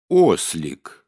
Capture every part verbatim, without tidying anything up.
Ослик.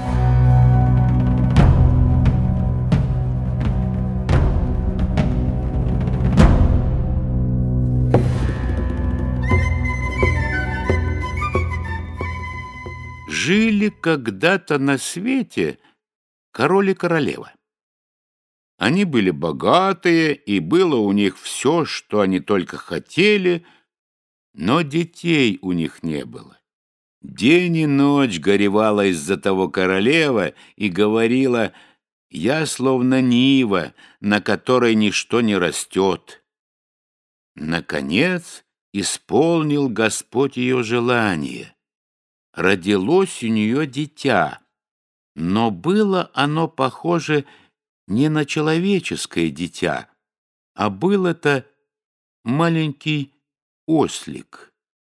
Жили когда-то на свете король и королева. Они были богатые, и было у них все, что они только хотели, но детей у них не было. День и ночь горевала из-за того королева и говорила: «Я словно нива, на которой ничто не растет». Наконец исполнил Господь ее желание. Родилось у нее дитя, но было оно похоже не на человеческое дитя, а был это маленький ослик.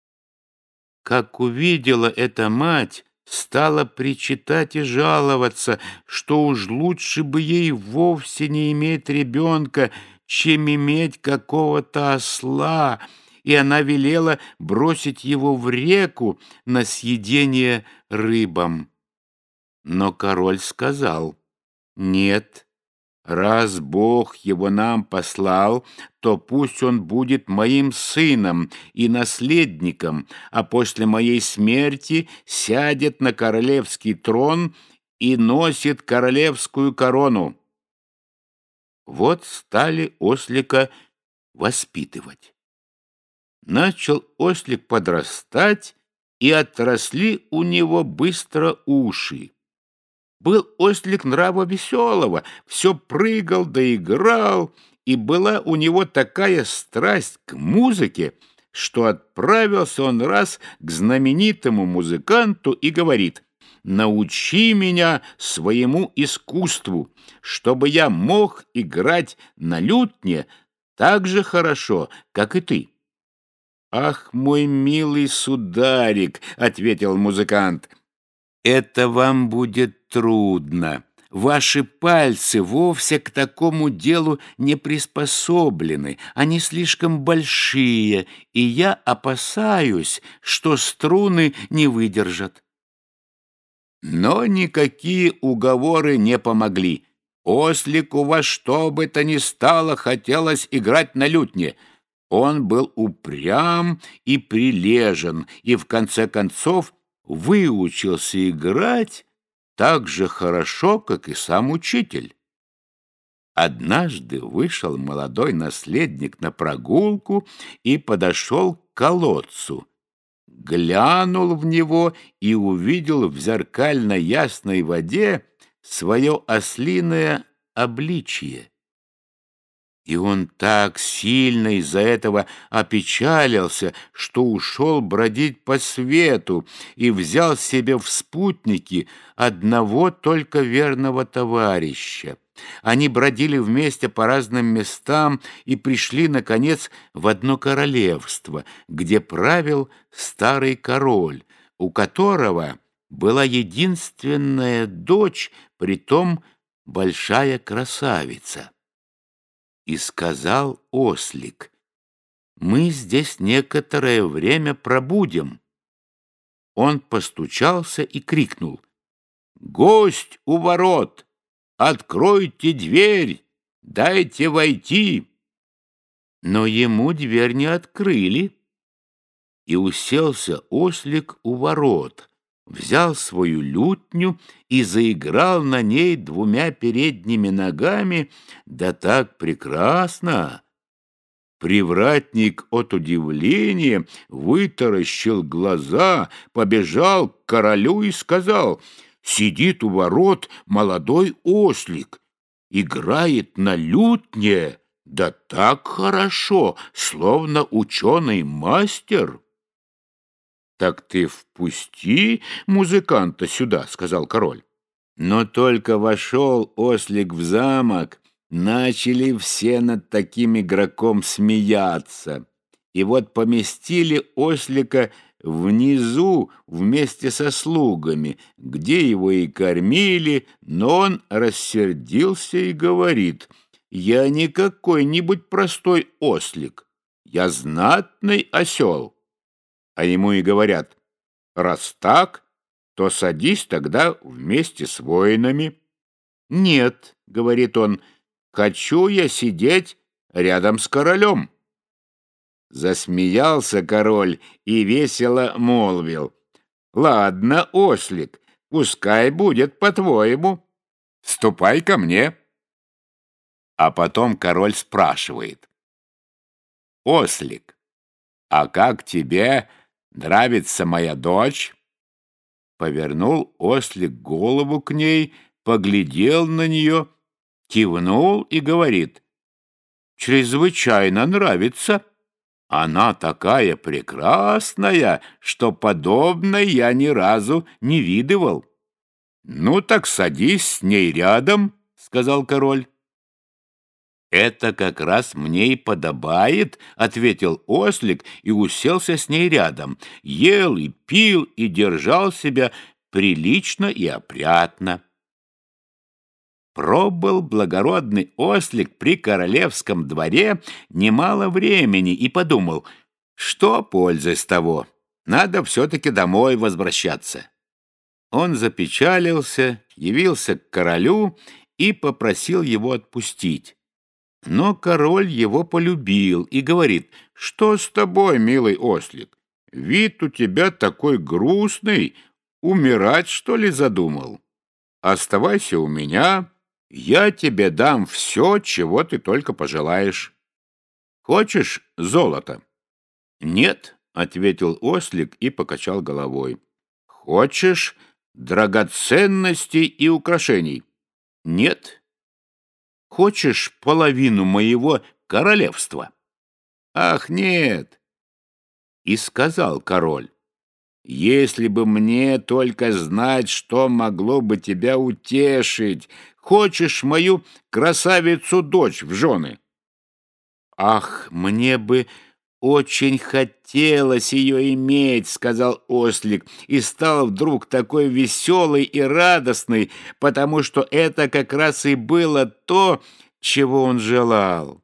Как увидела эта мать, стала причитать и жаловаться, что уж лучше бы ей вовсе не иметь ребенка, чем иметь какого-то осла, и она велела бросить его в реку на съедение рыбам. Но король сказал: «Нет, раз Бог его нам послал, то пусть он будет моим сыном и наследником, а после моей смерти сядет на королевский трон и носит королевскую корону». Вот стали ослика воспитывать. Начал ослик подрастать, и отросли у него быстро уши. Был ослик нрава веселого, все прыгал да играл, и была у него такая страсть к музыке, что отправился он раз к знаменитому музыканту и говорит: «Научи меня своему искусству, чтобы я мог играть на лютне так же хорошо, как и ты». «Ах, мой милый сударик, — ответил музыкант, — это вам будет трудно. Ваши пальцы вовсе к такому делу не приспособлены, они слишком большие, и я опасаюсь, что струны не выдержат». Но никакие уговоры не помогли. Ослику во что бы то ни стало хотелось играть на лютне. Он был упрям и прилежен, и в конце концов выучился играть так же хорошо, как и сам учитель. Однажды вышел молодой наследник на прогулку и подошел к колодцу, глянул в него и увидел в зеркально-ясной воде свое ослиное обличие. И он так сильно из-за этого опечалился, что ушел бродить по свету и взял себе в спутники одного только верного товарища. Они бродили вместе по разным местам и пришли, наконец, в одно королевство, где правил старый король, у которого была единственная дочь, притом большая красавица. И сказал ослик: «Мы здесь некоторое время пробудем». Он постучался и крикнул: «Гость у ворот! Откройте дверь! Дайте войти!» Но ему дверь не открыли, и уселся ослик у ворот, взял свою лютню и заиграл на ней двумя передними ногами, да так прекрасно. Привратник от удивления вытаращил глаза, побежал к королю и сказал: «Сидит у ворот молодой ослик, играет на лютне, да так хорошо, словно ученый мастер». «Так ты впусти музыканта сюда, — сказал король». Но только вошел ослик в замок, начали все над таким игроком смеяться. И вот поместили ослика внизу вместе со слугами, где его и кормили, но он рассердился и говорит: «Я не какой-нибудь простой ослик, я знатный осел». А ему и говорят: «Раз так, то садись тогда вместе с воинами». «Нет», — говорит он, — «хочу я сидеть рядом с королем». Засмеялся король и весело молвил: «Ладно, ослик, пускай будет по-твоему. Ступай ко мне». А потом король спрашивает: «Ослик, а как тебе нравится моя дочь?» Повернул ослик голову к ней, поглядел на нее, кивнул и говорит: «Чрезвычайно нравится. Она такая прекрасная, что подобной я ни разу не видывал». «Ну так садись с ней рядом», — сказал король. «Это как раз мне и подобает», — ответил ослик и уселся с ней рядом, ел и пил и держал себя прилично и опрятно. Пробыл благородный ослик при королевском дворе немало времени и подумал, что польза с того, надо все-таки домой возвращаться. Он запечалился, явился к королю и попросил его отпустить. Но король его полюбил и говорит: «Что с тобой, милый ослик? Вид у тебя такой грустный, умирать, что ли, задумал? Оставайся у меня, я тебе дам все, чего ты только пожелаешь. Хочешь золото?» «Нет», — ответил ослик и покачал головой. «Хочешь драгоценностей и украшений?» «Нет». «Хочешь половину моего королевства?» «Ах, нет!» И сказал король: «Если бы мне только знать, что могло бы тебя утешить! Хочешь мою красавицу-дочь в жены?» «Ах, мне бы очень хотелось ее иметь», — сказал ослик, и стал вдруг такой веселый и радостный, потому что это как раз и было то, чего он желал.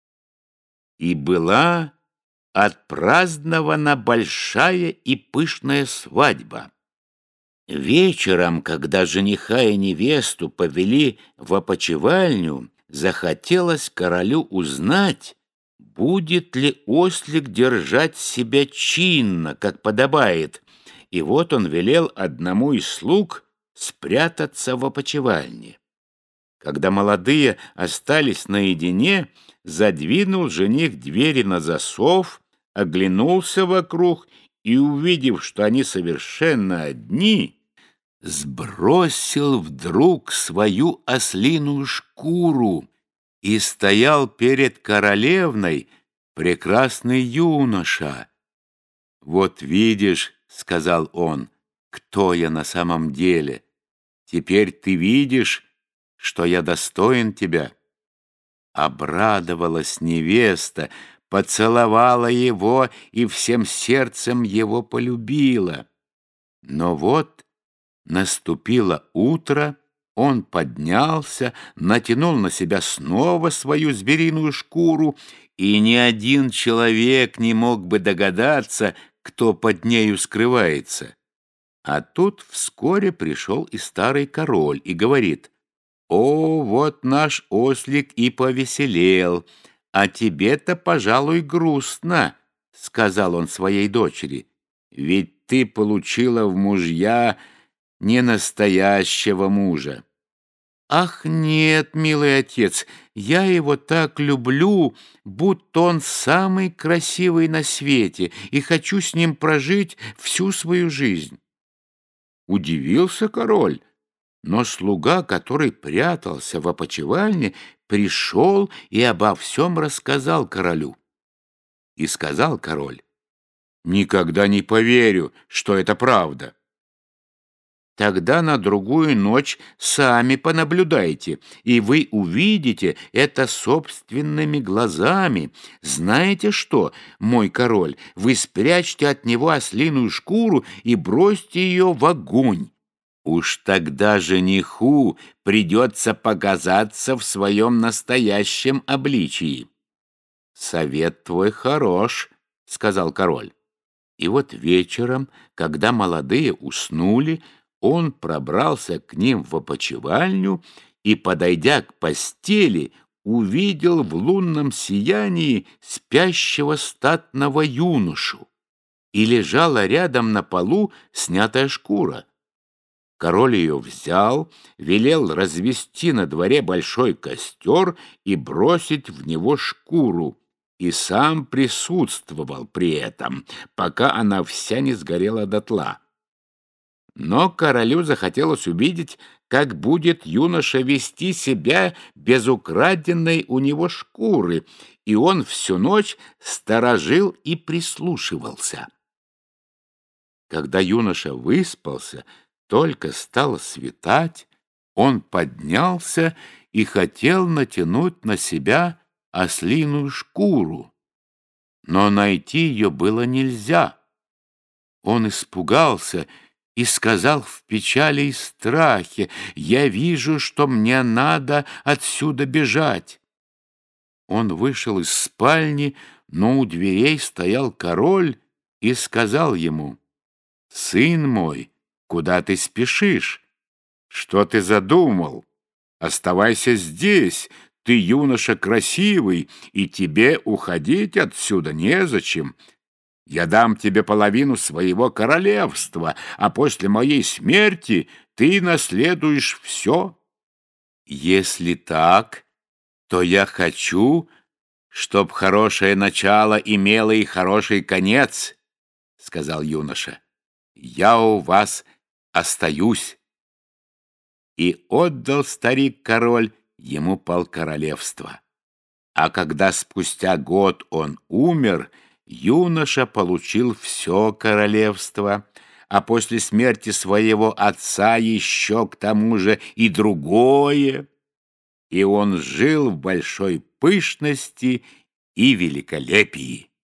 И была отпразднована большая и пышная свадьба. Вечером, когда жениха и невесту повели в опочивальню, захотелось королю узнать, будет ли ослик держать себя чинно, как подобает, и вот он велел одному из слуг спрятаться в опочивальне. Когда молодые остались наедине, задвинул жених двери на засов, оглянулся вокруг и, увидев, что они совершенно одни, сбросил вдруг свою ослиную шкуру, и стоял перед королевной прекрасный юноша. «Вот видишь, — сказал он, — кто я на самом деле. Теперь ты видишь, что я достоин тебя». Обрадовалась невеста, поцеловала его и всем сердцем его полюбила. Но вот наступило утро, он поднялся, натянул на себя снова свою звериную шкуру, и ни один человек не мог бы догадаться, кто под нею скрывается. А тут вскоре пришел и старый король и говорит: «О, вот наш ослик и повеселел, а тебе-то, пожалуй, грустно», — сказал он своей дочери, «ведь ты получила в мужья не настоящего мужа». «Ах, нет, милый отец, я его так люблю, будто он самый красивый на свете, и хочу с ним прожить всю свою жизнь». Удивился король, но слуга, который прятался в опочивальне, пришел и обо всем рассказал королю. И сказал король: «Никогда не поверю, что это правда». «Тогда на другую ночь сами понаблюдайте, и вы увидите это собственными глазами. Знаете что, мой король, вы спрячьте от него ослиную шкуру и бросьте ее в огонь. Уж тогда жениху придется показаться в своем настоящем обличии». «Совет твой хорош», — сказал король. И вот вечером, когда молодые уснули, он пробрался к ним в опочивальню и, подойдя к постели, увидел в лунном сиянии спящего статного юношу, и лежала рядом на полу снятая шкура. Король ее взял, велел развести на дворе большой костер и бросить в него шкуру, и сам присутствовал при этом, пока она вся не сгорела дотла. Но королю захотелось увидеть, как будет юноша вести себя без украденной у него шкуры, и он всю ночь сторожил и прислушивался. Когда юноша выспался, только стало светать, он поднялся и хотел натянуть на себя ослиную шкуру, но найти ее было нельзя. Он испугался и сказал в печали и страхе: «Я вижу, что мне надо отсюда бежать». Он вышел из спальни, но у дверей стоял король и сказал ему: «Сын мой, куда ты спешишь? Что ты задумал? Оставайся здесь, ты юноша красивый, и тебе уходить отсюда незачем. Я дам тебе половину своего королевства, а после моей смерти ты наследуешь все». «Если так, то я хочу, чтоб хорошее начало имело и хороший конец», — сказал юноша. «Я у вас остаюсь». И отдал старик-король ему полкоролевства. А когда спустя год он умер, юноша получил все королевство, а после смерти своего отца еще к тому же и другое, и он жил в большой пышности и великолепии.